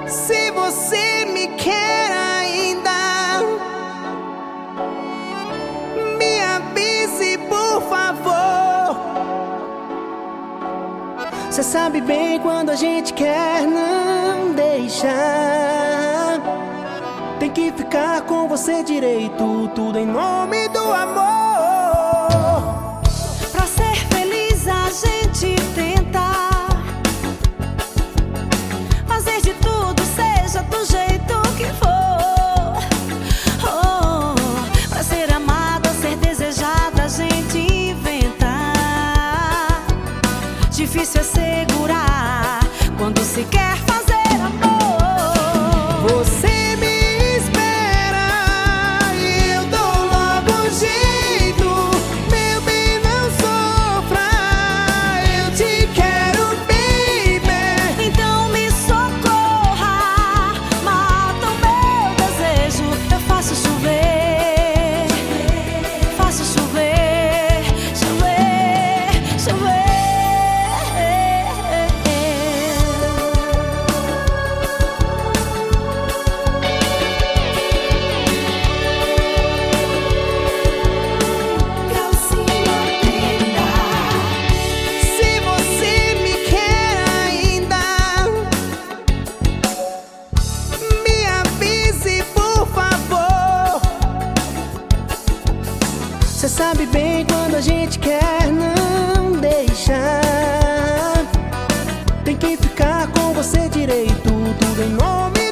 Se você me quer ainda, me avise, por favor. Cê sabe bem quando a gente quer, não deixa. Tem que ficar com você direito, tudo em nome do amor. Pra ser feliz a gente tenta fazer de tudo, seja do jeito que for. Oh, pra ser amada, ser desejada, a gente inventa. Difícil é segurar quando se quer fazer amor. Você me espera e eu dou logo um jeito. Meu bem, não sofra, eu te quero, baby. Então me socorra, mata o meu desejo. Eu faço chover, faço chover, chover, chover. Se você me quer ainda, me avise, por favor. Cê sabe bem quando a gente quer, não deixa. Tem que ficar com você direito, tudo em nome